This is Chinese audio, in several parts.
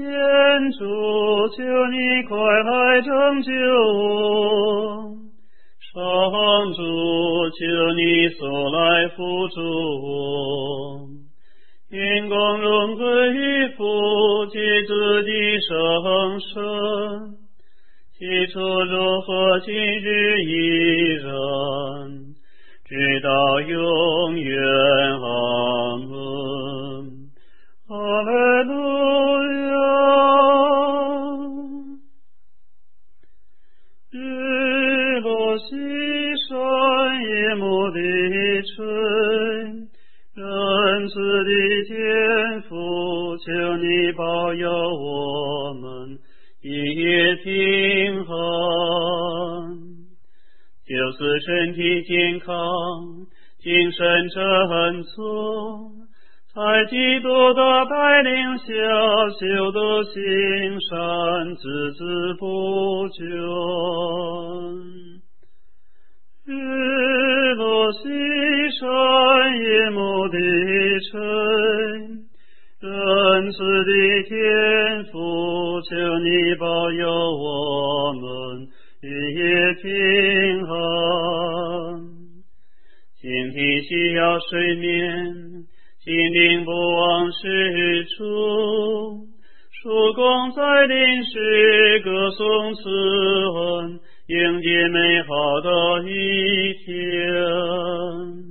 天主，求你快来拯救我。上主，求你速来扶助我。因光荣归于父及子及圣神，起初如何今日依然，直到永远。阿门。哈利路亚。日落西山，夜幕低垂，仁慈的天父，求你保佑我们一夜平安，就是身体健康，精神振作，在基督的带领下，修得行善，孜孜不倦。日落西山，夜幕低垂，仁慈的天父，求你保佑我们一夜平安。形体需要睡眠，心灵不忘事主，曙光在临时，歌颂慈恩，迎接美好的一天。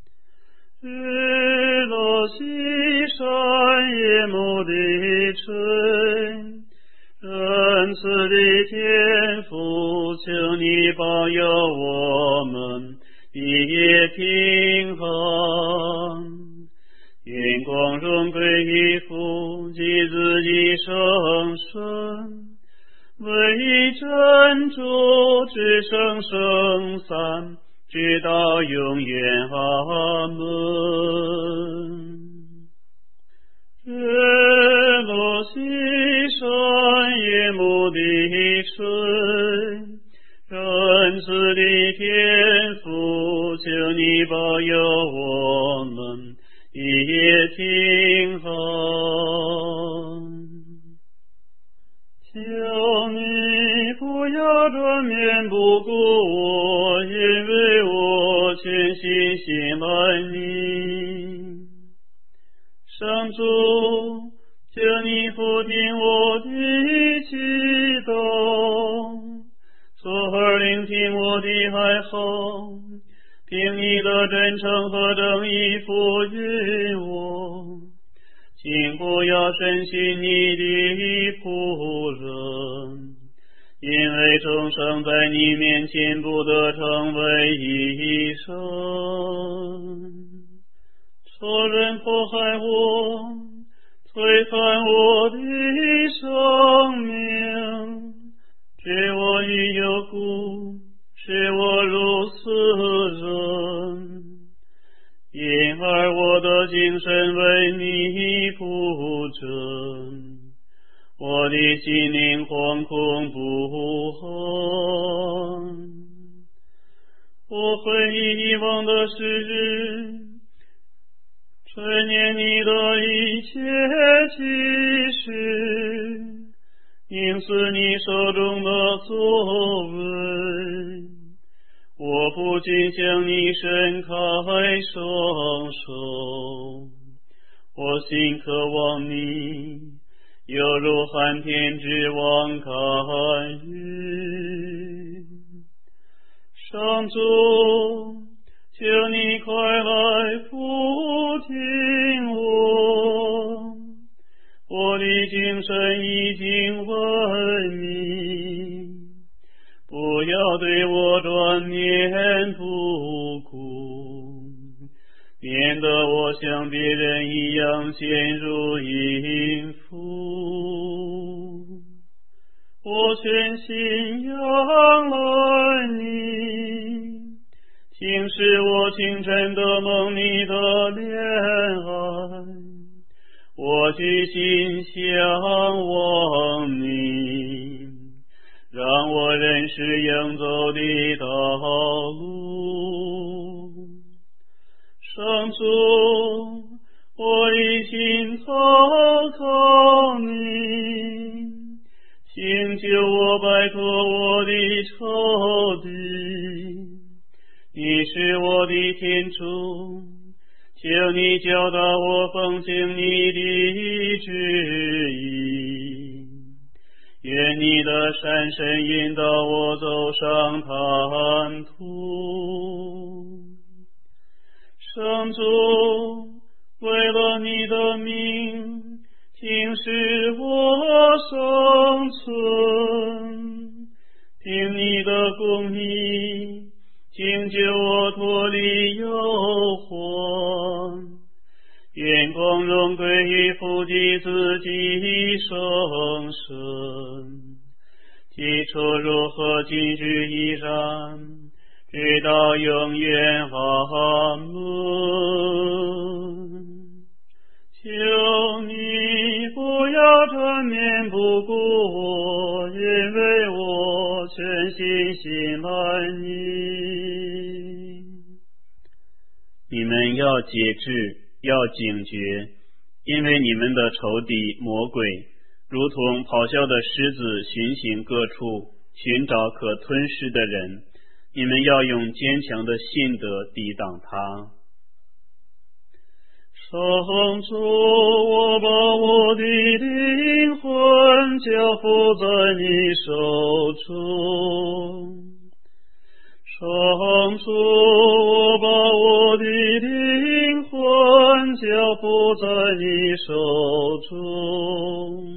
日落西山，夜幕低垂，仁慈的天父，求你保佑我们一夜平安。愿光荣归于父及子及圣神，唯一真主，至圣圣三，直到永远。阿门。日落西山，夜幕低垂，仁慈的天父，求你保佑我们一夜平安。求你不要转面不顾我，因为我全心信赖你。上主，求你俯听我的祈祷，侧耳聆听我的哀嚎，凭你的真诚和正义赋予我，请不要深信你的仆人，因为众生在你面前不得成为义生。仇人迫害我，摧残我的生命，置我于幽谷，使我如死人。因而我的精神为你不振，我的心灵惶恐不安。我回忆以往的时日，垂念你的一切启示，凝思你手中的作为。我不禁向你伸开双手，我心渴望你，犹如寒天之望看雨。上主，求你快来俯听我，我的精神已经昏迷，不要对我转面不顾，免得我像别人一样陷入阴府。我全心仰赖你，请使我清晨得蒙你的怜爱，我举心向往你，让我认识应走的道路。上主，我一心投靠你， 求你教导我奉行你的旨意，愿你的善神引导我走上坦途。圣主，为了你的名，请使我生存，凭你的公义，请救我脱离诱惑。愿光荣归于父及子及圣神，起初如何今日依然，直到永远。阿门。求你不要缠绵不顾我，因为我全心信赖你。你们要节制，要警觉，因为你们的仇敌魔鬼，如同咆哮的狮子巡行各处，寻找可吞噬的人。你们要用坚强的信德抵挡他。圣主，我把我的灵魂交付在你手中。圣主，我把我的灵魂交付在你手中。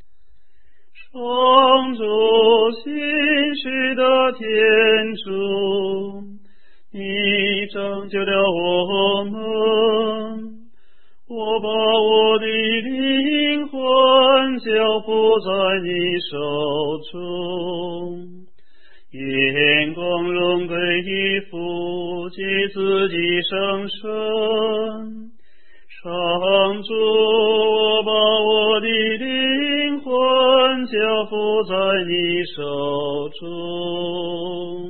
圣主，信实的天主，你拯救了我们。我把我的灵魂交付在你手中，愿光荣归于父及子及圣神。上主，我把我的灵魂交付在你手中。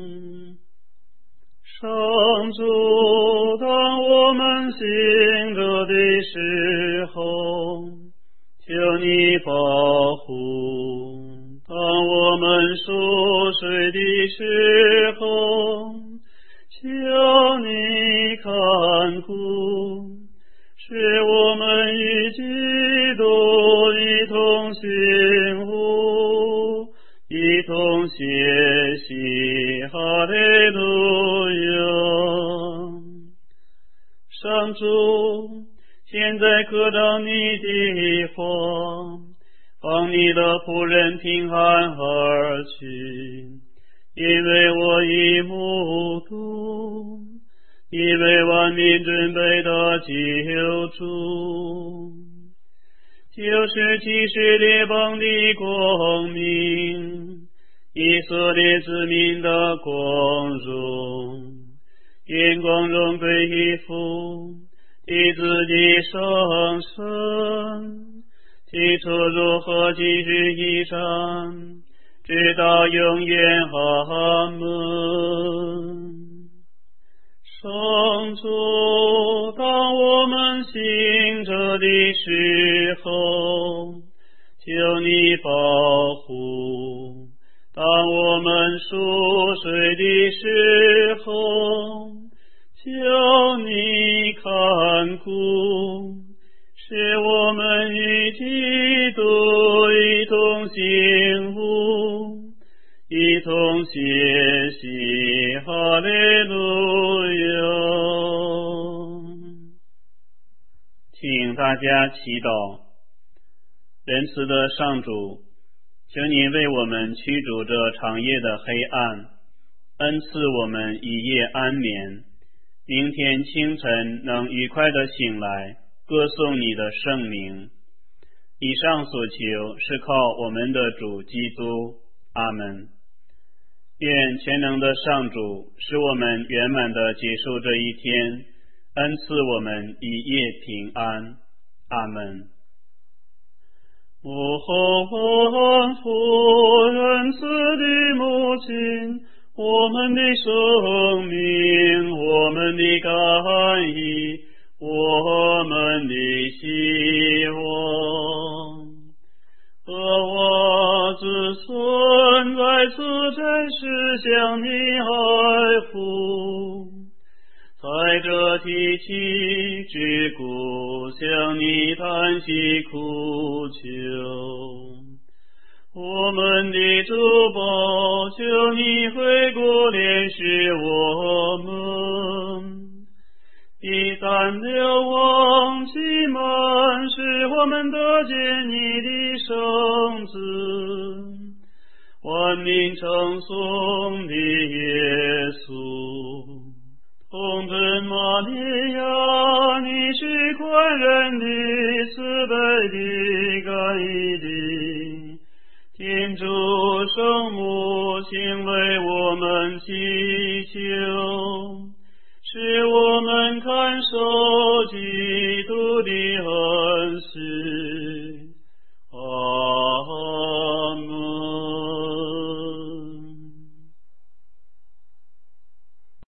上主，当我们行着的时候，求你保护；当我们熟睡的时候，求你看顾，使我们与基督一同醒悟，一同学习。哈利路亚。上主，现在可让你的话，放你的仆人平安而去，因为我已目睹你为万民准备的救主，就是启示列邦的光明，以色列子民的光荣。愿光荣归于父及子及圣神，起初如何今日依然，直到永远。阿门。圣主，当我们行着的时候，求你保护；当我们熟睡的时候，求你看顾，使我们与基督一同醒悟，一同学习。哈利路亚。请大家祈祷。仁慈的上主，求你为我们驱逐这长夜的黑暗，恩赐我们一夜安眠，明天清晨能愉快地醒来，歌颂你的圣名。以上所求是靠我们的主基督。阿们。愿全能的上主使我们圆满地结束这一天，恩赐我们一夜平安。阿们。我万福仁慈的母亲，我们的生命，我们的感意，我们的希望，和我子孙在此真实向你爱护，在这的提起之故，向你叹息哭求。我们的主保，求你回顾怜视我们，以三流往期满，使我们得见你的圣子，万民称颂的耶稣。童真玛利亚，你是宽仁的、慈悲的、甘义的，天主圣母，请为我们祈求，使我们看守基督的恩师。